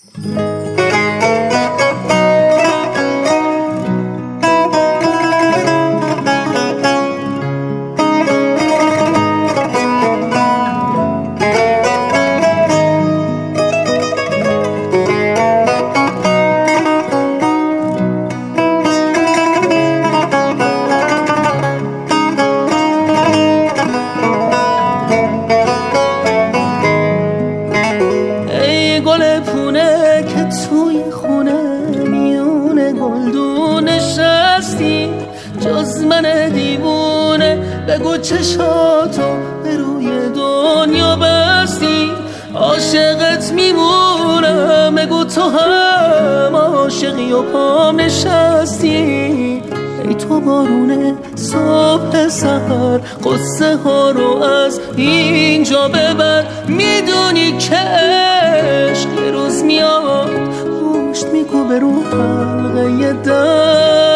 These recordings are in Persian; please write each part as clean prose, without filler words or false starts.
گل پونه که توی خونه میونه گلدون نشستی، جز من دیوونه بگو چشاتو به روی دنیا بستی. عاشقت میمونم بگو تو هم عاشقی و پام نشستی. ای تو بارونه صبح سحر قصه ها رو از اینجا ببر. میدونی که عشق یه روز میاد پشت میکوبه رو حلقه در.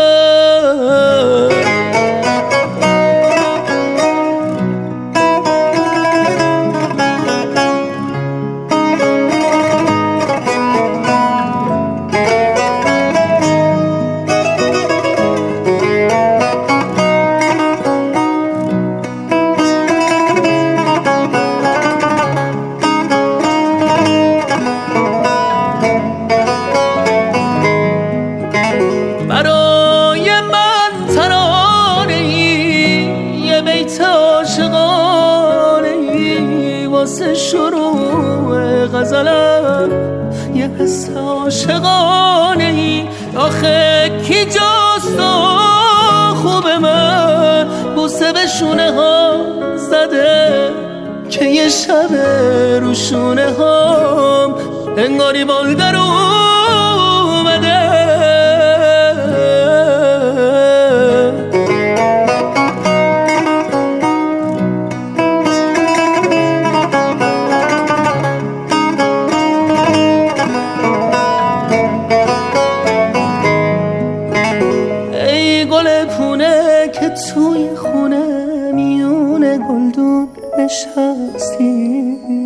برای من ترانه ای یه بیت عاشقانه ای، واسه شروع غزلم یه حس عاشقانه ای. آخه کی جاست خوب من بوسه به شونه ها زده که یه شب رو شونه هام انگاری بال در اومده. گل پونه که توی خونه میونه گلدون نشستی.